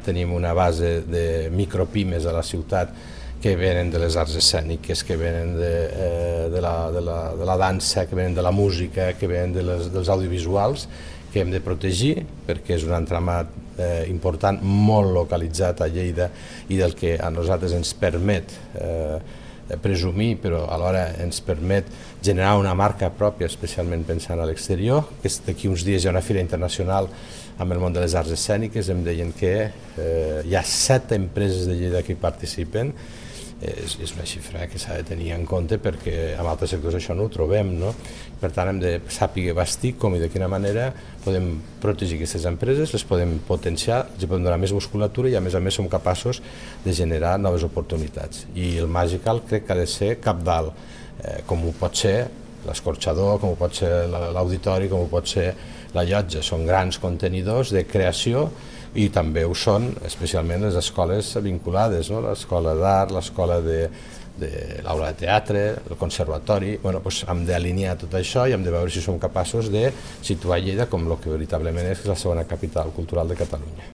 tenim una base de micropimes a la ciutat que venen de les arts escèniques, que venen de la dansa, que venen de la música, que venen dels audiovisuals, que hem de protegir perquè és un entramat important, molt localitzat a Lleida i del que a nosaltres ens permet presumir, però alhora ens permet generar una marca pròpia, especialment pensant a l'exterior. D'aquí uns dies hi ha una fira internacional amb el món de les arts escèniques, em deien que hi ha 7 empreses de Lleida que hi participen. És una xifra que s'ha de tenir en compte perquè en altres sectors això no ho trobem, no? Per tant, hem de saber bastir com i de quina manera podem protegir aquestes empreses, les podem potenciar, els podem donar més musculatura i a més som capaços de generar noves oportunitats. I el Magical crec que ha de ser cabdal, com ho pot ser l'escorxador, com ho pot ser l'auditori, com ho pot ser la llotja. Són grans contenidors de creació i també ho són especialment les escoles vinculades, no? L'escola d'art, l'escola de l'aula de teatre, el conservatori. Hem d'alinear tot això i hem de veure si som capaços de situar Lleida com el que veritablement és la segona capital cultural de Catalunya.